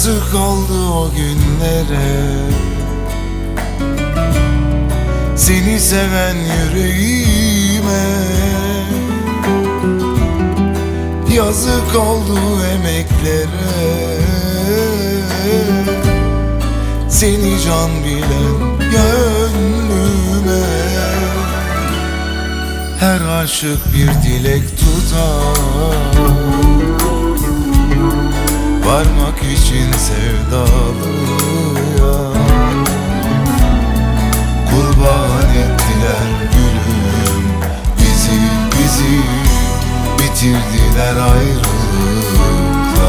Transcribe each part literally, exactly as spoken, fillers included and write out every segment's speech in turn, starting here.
Yazık oldu o günlere, seni seven yüreğime. Yazık oldu emeklere, seni can bilen gönlüme. Her aşık bir dilek tutar, varmak için sevdalıya. Kurban ettiler gülüm bizi, bizi bitirdiler ayrılıkta.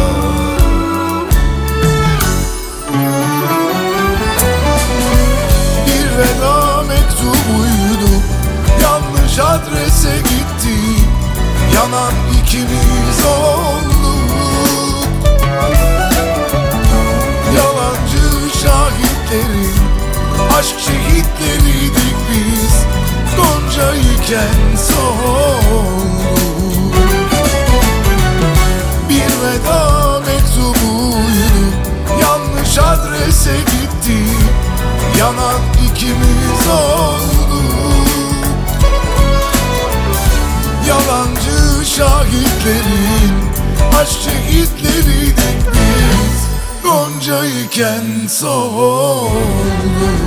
Bir veda mektubuydu, yanlış adrese gitti. Yanan ikimiz olduk, yalancı şahitlerin aşk şehitleriydik biz. Gonca iken solduk. Bir veda mektubuydu, yanlış adrese gitti. Yanan ikimiz olduk, yalancı şahitlerin aşk şehitleriydik biz. Gonca iken solduk.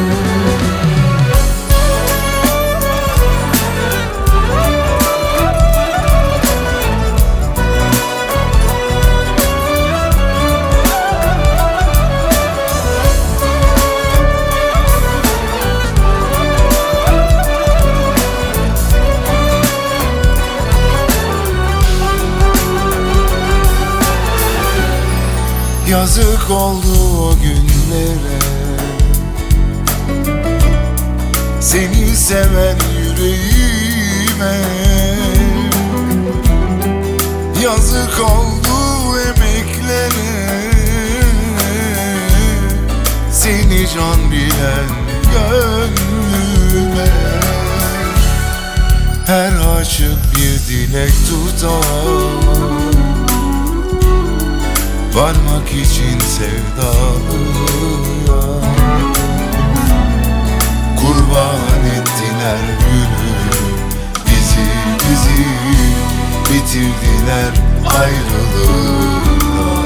Yazık oldu o günlere, seni seven yüreğime. Yazık oldu emeklere, seni can bilen gönlüme. Her aşık bir dilek tutar, varmak için sevdalıya. Kurban ettiler gülüm bizi, bizi bitirdiler ayrılıkta.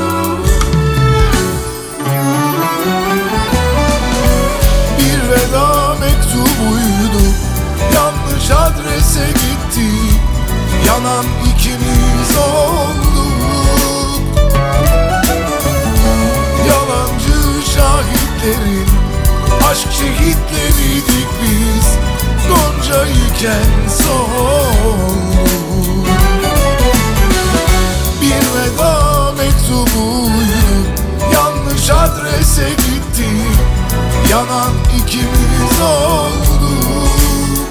Bir veda mektubuydu, yanlış adrese gitti. Yanan ikimiz olduk, yalancı şahitlerin aşk şehitleriydik biz. Gonca iken solduk. Bir veda mektubuydu, yanlış adrese gitti. Yanan ikimiz olduk,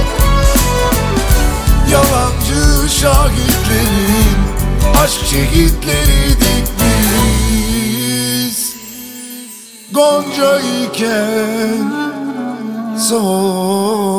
yalancı şahitlerin aşk şehitleriydik biz. Gonca iken soğuk.